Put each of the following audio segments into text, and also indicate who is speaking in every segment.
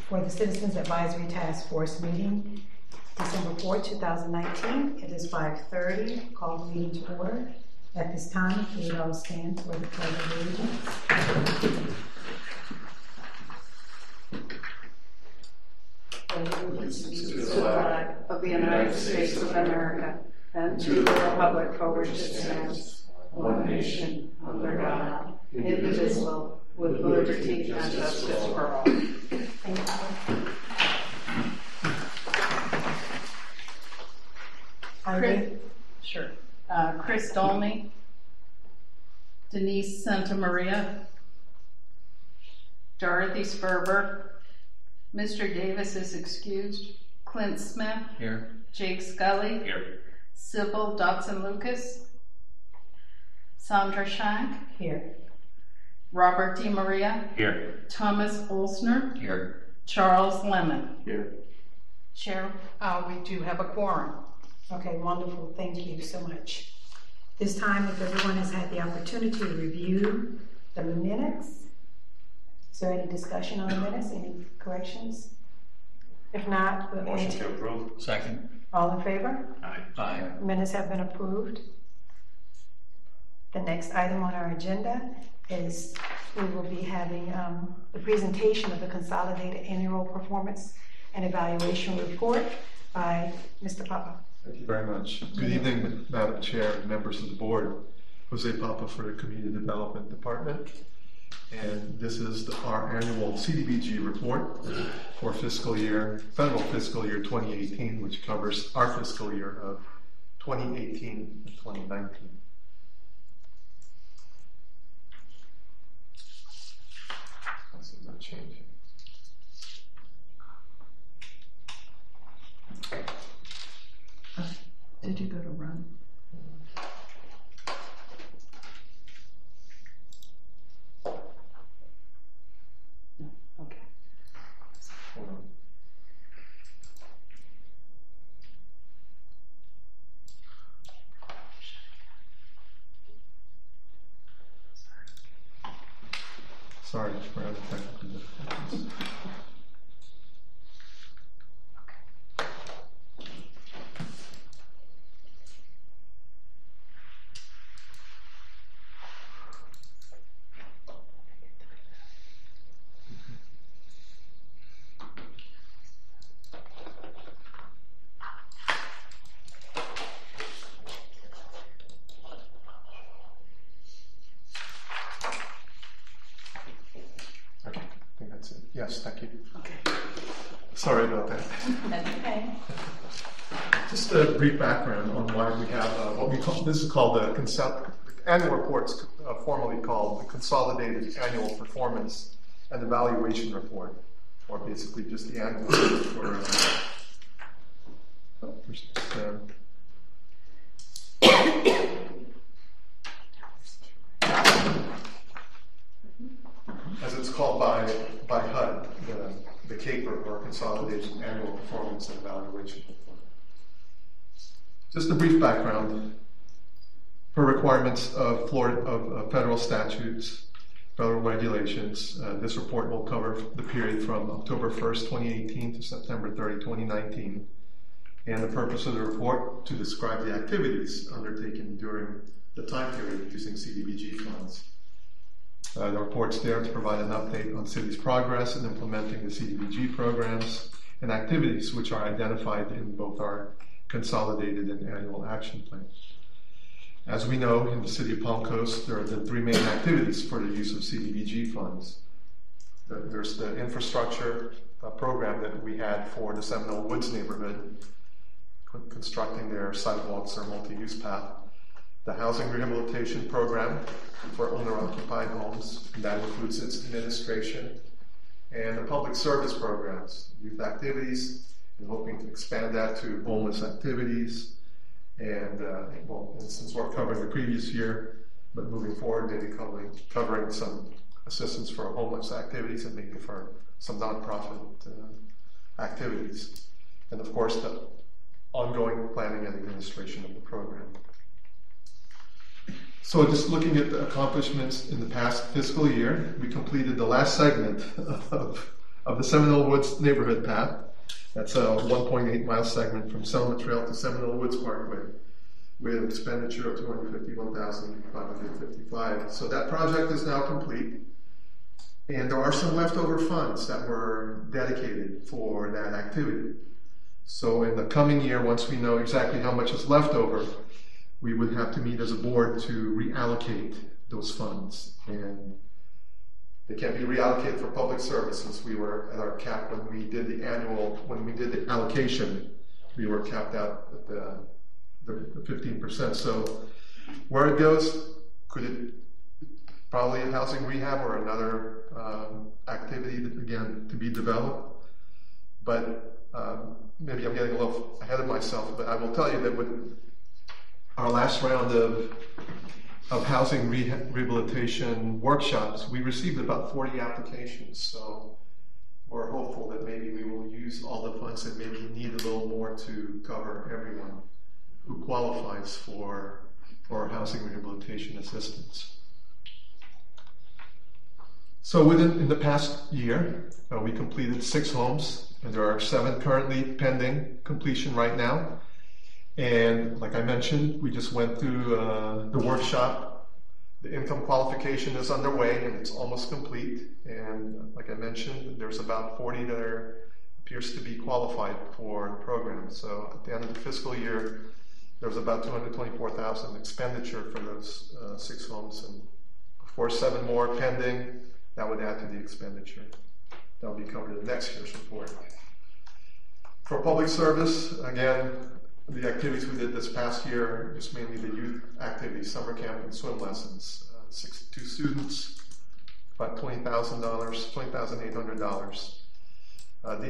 Speaker 1: for the Citizens Advisory Task Force meeting, December 4, 2019. It is 5:30. Call the meeting to order. At this time, if we would all stand for the Pledge of Allegiance.
Speaker 2: Allegiance to the flag of the United States of America and to the republic for which it stands, one nation, under God, indivisible, with liberty and justice for all.
Speaker 1: Thank you.
Speaker 2: Sure. Chris Dolney, Denise Santamaria, Dorothy Sperber. Mr. Davis is excused. Clint Smith.
Speaker 3: Here.
Speaker 2: Jake Scully.
Speaker 3: Here.
Speaker 2: Sybil Dotson-Lucas. Sandra Shank.
Speaker 1: Here.
Speaker 2: Robert DiMaria.
Speaker 3: Here.
Speaker 2: Thomas Olsner.
Speaker 3: Here.
Speaker 2: Charles Lemon.
Speaker 3: Here.
Speaker 2: Chair, we do have a quorum.
Speaker 1: Okay, wonderful. Thank you so much. This time, if everyone has had the opportunity to review the minutes, is there any discussion on the minutes? Any corrections? If not, we'll
Speaker 3: Motion to approve. Second.
Speaker 1: all in favor?
Speaker 3: Aye.
Speaker 1: Minutes have been approved. The next item on our agenda is we will be having the presentation of the Consolidated Annual Performance and Evaluation Report by Mr. Papa.
Speaker 4: Thank you very much. Good evening, Madam Chair and members of the board. Jose Papa for the Community Development Department. And this is our annual CDBG report for federal fiscal year 2018, which covers our fiscal year of 2018 and 2019. This is not changing.
Speaker 2: Did you go to run? No. Okay.
Speaker 4: Hold on. Sorry for the technical difficulties. Okay, I think that's it. Yes, thank you.
Speaker 2: Okay.
Speaker 4: Sorry about that.
Speaker 2: That's okay.
Speaker 4: Just a brief background on why we have what we call, this is called the annual reports, formerly called the Consolidated Annual Performance and Evaluation Report, or basically just the annual report for as it's called by HUD, the CAPER, or Consolidated Annual Performance and Evaluation Report. Just a brief background. Per requirements of federal statutes, federal regulations, this report will cover the period from October 1st, 2018 to September 30, 2019. And the purpose of the report to describe the activities undertaken during the time period using CDBG funds. The report's there to provide an update on city's progress in implementing the CDBG programs and activities which are identified in both our consolidated and annual action plans. As we know, in the city of Palm Coast, there are the three main activities for the use of CDBG funds. There's the infrastructure program that we had for the Seminole Woods neighborhood, constructing their sidewalks or multi-use path. The housing rehabilitation program for owner-occupied homes, and that includes its administration, and the public service programs, youth activities, and hoping to expand that to homeless activities. And since we're covering the previous year, but moving forward, maybe covering some assistance for homeless activities and maybe for some nonprofit activities. And of course, the ongoing planning and administration of the program. So just looking at the accomplishments in the past fiscal year, we completed the last segment of of the Seminole Woods Neighborhood Path. That's a 1.8 mile segment from Selma Trail to Seminole Woods Parkway with an expenditure of $251,555. So that project is now complete. And there are some leftover funds that were dedicated for that activity. So in the coming year, once we know exactly how much is left over, we would have to meet as a board to reallocate those funds. And they can't be reallocated for public service, since we were at our cap when we did the allocation, we were capped out at the 15%. So where it goes, could it probably a housing rehab or another activity that, again, to be developed. But maybe I'm getting a little ahead of myself, but I will tell you that with our last round of housing rehabilitation workshops, we received about 40 applications. So we're hopeful that maybe we will use all the funds that maybe need a little more to cover everyone who qualifies for housing rehabilitation assistance. So in the past year, we completed 6 homes, and there are 7 currently pending completion right now. And like I mentioned, we just went through the workshop. The income qualification is underway, and it's almost complete. And like I mentioned, there's about 40 that appears to be qualified for the program. So at the end of the fiscal year, there was about $224,000 expenditure for those 6 homes, and of course 7 more pending. That would add to the expenditure. That will be covered in next year's report. For public service, again, the activities we did this past year, just mainly the youth activities, summer camp and swim lessons. 62 students, about $20,800. The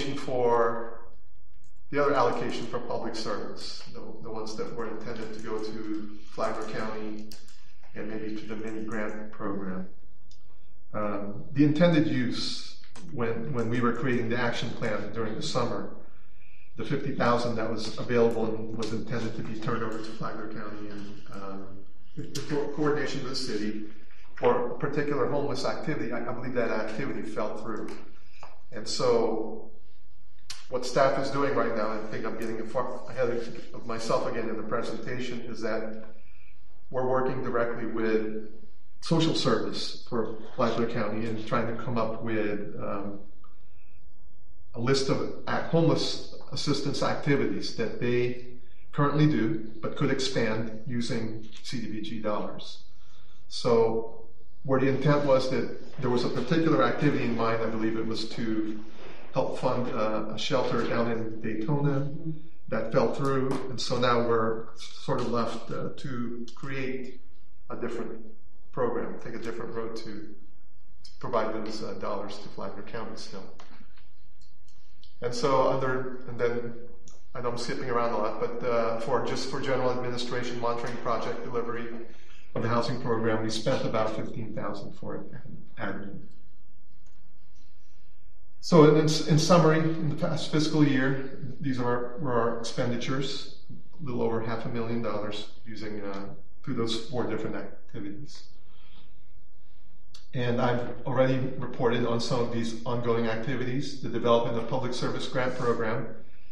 Speaker 4: other allocation for public service, the ones that were intended to go to Flagler County and maybe to the mini grant program. The intended use, when we were creating the action plan during the summer, the $50,000 that was available and was intended to be turned over to Flagler County and in coordination with the city for a particular homeless activity. I believe that activity fell through. And so what staff is doing right now, and I think I'm getting ahead of myself again in the presentation, is that we're working directly with social service for Flagler County and trying to come up with a list of homeless assistance activities that they currently do but could expand using CDBG dollars. So where the intent was that there was a particular activity in mind, I believe it was to help fund a shelter down in Daytona. That fell through, and so now we're sort of left to create a different program, take a different road to provide those dollars to Flagler County still. And so I know I'm skipping around a lot, but for general administration, monitoring, project delivery of the housing program, we spent about $15,000 for it admin. So in summary, in the past fiscal year, these were our expenditures, a little over $500,000 using through those 4 different activities. And I've already reported on some of these ongoing activities, the development of public service grant program.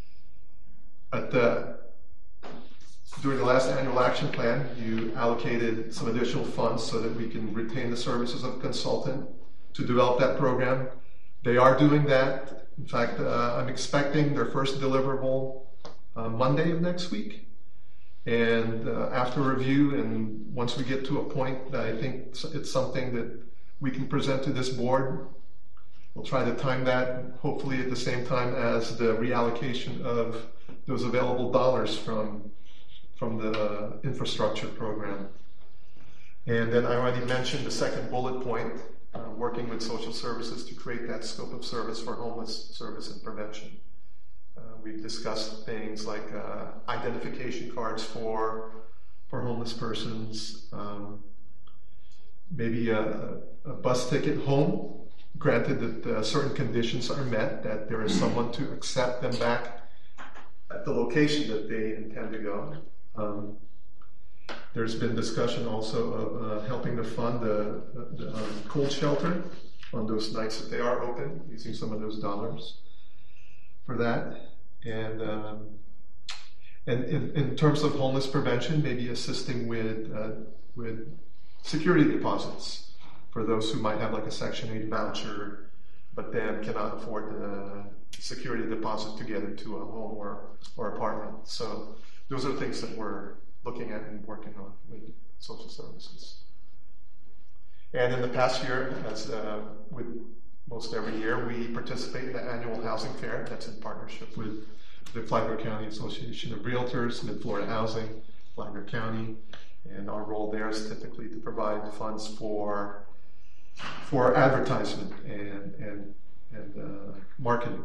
Speaker 4: During the last annual action plan, you allocated some additional funds so that we can retain the services of a consultant to develop that program. They are doing that. In fact, I'm expecting their first deliverable Monday of next week. And after review, and once we get to a point that I think it's something that we can present to this board, we'll try to time that hopefully at the same time as the reallocation of those available dollars from the infrastructure program. And then I already mentioned the second bullet point, working with social services to create that scope of service for homeless service and prevention. We've discussed things like identification cards for homeless persons, maybe a bus ticket home, granted that certain conditions are met, that there is someone to accept them back at the location that they intend to go. There's been discussion also of helping to fund the cold shelter on those nights that they are open, using some of those dollars for that. And in terms of homeless prevention, maybe assisting with security deposits for those who might have like a Section 8 voucher, but then cannot afford the security deposit to get into a home or apartment. So those are things that we're looking at and working on with social services. And in the past year, as with most every year, we participate in the annual housing fair. That's in partnership with the Flagler County Association of Realtors, Mid-Florida Housing, Flagler County. And our role there is typically to provide funds for advertisement and marketing.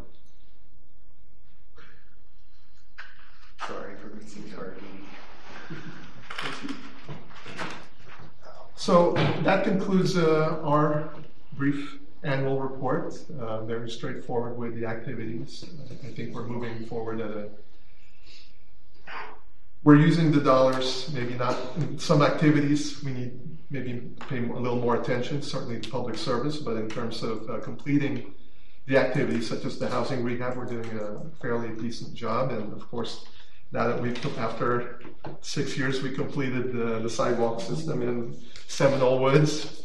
Speaker 4: Sorry for missing targeting. So that concludes our brief annual report. Very straightforward with the activities. I think we're moving forward we're using the dollars, maybe not in some activities. We need maybe pay a little more attention, certainly to public service, but in terms of completing the activities such as the housing rehab, we're doing a fairly decent job. And of course, now that after 6 years, we completed the sidewalk system in Seminole Woods.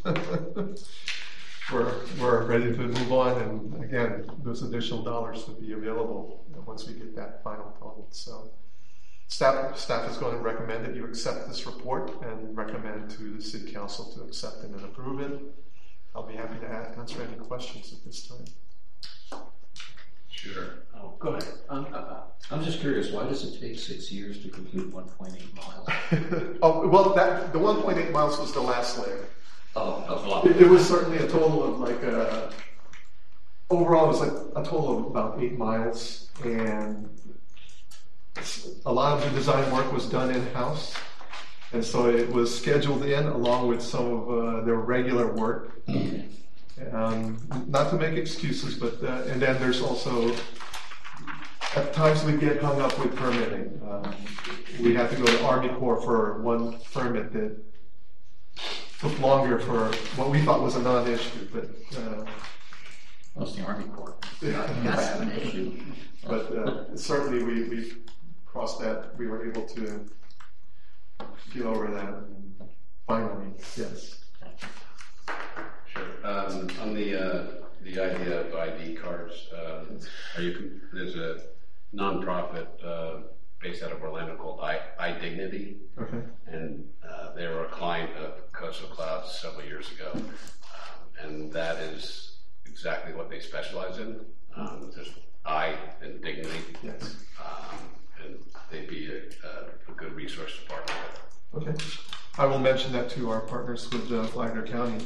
Speaker 4: We're ready to move on, and again, those additional dollars will be available once we get that final total. So staff is going to recommend that you accept this report and recommend to the City Council to accept it and approve it. I'll be happy to answer any questions at this time.
Speaker 3: Sure.
Speaker 5: Oh, go ahead. I'm just curious, why does it take 6 years to complete 1.8 miles?
Speaker 4: Oh, well, the 1.8 miles was the last layer.
Speaker 5: Oh, that was a lot.
Speaker 4: It was certainly a total of like overall it was like a total of about 8 miles, and a lot of the design work was done in-house, and so it was scheduled in along with some of their regular work. Not to make excuses, but and then there's also at times we get hung up with permitting. We had to go to Army Corps for one permit that took longer for what we thought was a non-issue, but
Speaker 5: Well, it's the Army Corps.
Speaker 4: Yeah.
Speaker 5: Not have an issue.
Speaker 4: but certainly we crossed that. We were able to get over that. And finally, yes.
Speaker 6: Sure. On the idea of ID cards, there's a nonprofit based out of Orlando called iDignity,
Speaker 4: Okay.
Speaker 6: and they were a client of Coastal Clouds several years ago, and that is exactly what they specialize in. Just I and dignity,
Speaker 4: Yes.
Speaker 6: and they'd be a good resource to partner with.
Speaker 4: Okay. I will mention that to our partners with Flagler County.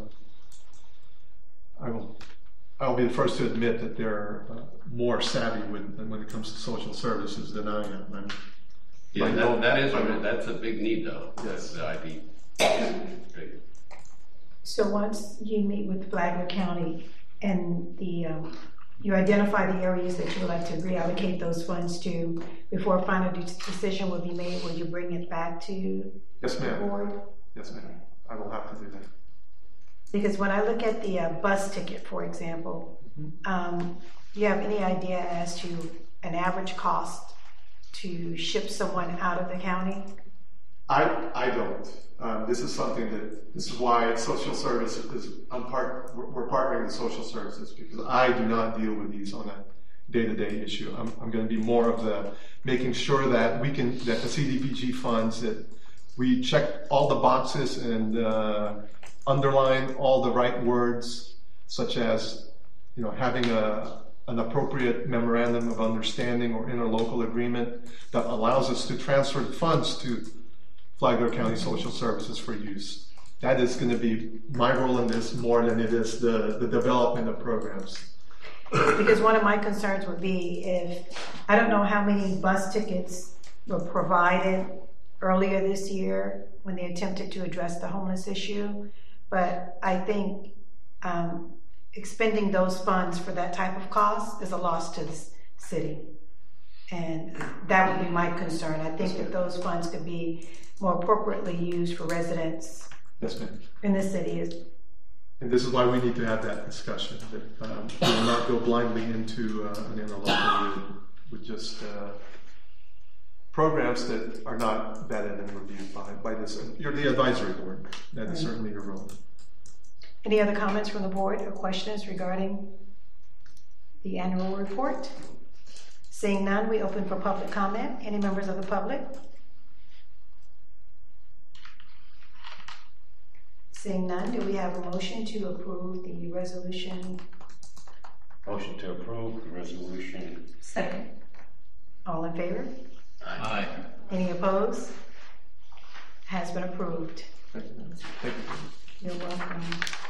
Speaker 4: I will be the first to admit that they're more savvy when it comes to social services than I am.
Speaker 6: Yeah, that's a big need though.
Speaker 4: Yes.
Speaker 6: The ID. Big.
Speaker 1: So once you meet with Flagler County and you identify the areas that you would like to reallocate those funds to, before a final decision will be made, will you bring it back to
Speaker 4: Yes,
Speaker 1: the
Speaker 4: ma'am.
Speaker 1: board?
Speaker 4: Yes, ma'am. I will have to do that.
Speaker 1: Because when I look at the bus ticket, for example, do you have any idea as to an average cost to ship someone out of the county?
Speaker 4: I don't. This is why social services we're partnering with social services, because I do not deal with these on a day-to-day issue. I'm going to be more of the making sure that that the CDBG funds, that we check all the boxes and underline all the right words, such as having an appropriate memorandum of understanding or interlocal agreement that allows us to transfer funds to Flagler County Social Services for use. That is going to be my role in this more than it is the development of programs.
Speaker 1: Because one of my concerns would be I don't know how many bus tickets were provided earlier this year when they attempted to address the homeless issue, but I think expending those funds for that type of cost is a loss to the city. And that would be my concern. I think that those funds could be more appropriately used for residents
Speaker 4: Yes, ma'am.
Speaker 1: in the city.
Speaker 4: And this is why we need to have that discussion, that we will not go blindly into an interlocal with just programs that are not vetted and reviewed by this. You're the advisory board. That is certainly your role.
Speaker 1: Any other comments from the board or questions regarding the annual report? Seeing none, we open for public comment. Any members of the public? Seeing none, do we have a motion to approve the resolution?
Speaker 3: Motion to approve the resolution.
Speaker 2: Second.
Speaker 1: All in favor?
Speaker 3: Aye.
Speaker 1: Any opposed? Has been approved.
Speaker 4: Thank you.
Speaker 1: You're welcome.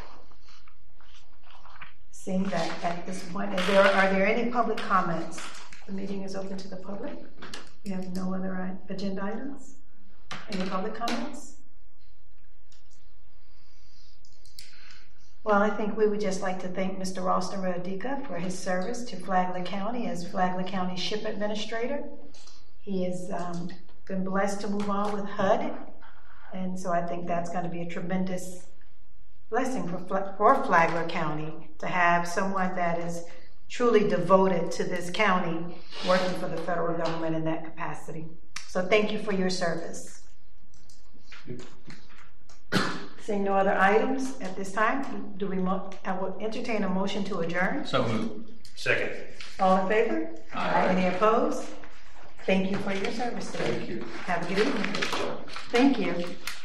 Speaker 1: Seeing that at this point, are there any public comments? The meeting is open to the public. We have no other agenda items. Any public comments? Well, I think we would just like to thank Mr. Ralston Radika for his service to Flagler County as Flagler County Ship Administrator. He has been blessed to move on with HUD, and so I think that's going to be a tremendous blessing for Flagler County to have someone that is truly devoted to this county working for the federal government in that capacity. So thank you for your service. Seeing no other items at this time, I will entertain a motion to adjourn.
Speaker 3: So moved. Second.
Speaker 1: All in favor?
Speaker 3: Aye.
Speaker 1: Any opposed? Thank you for your service today.
Speaker 4: Thank you.
Speaker 1: Have a good evening. Thank you.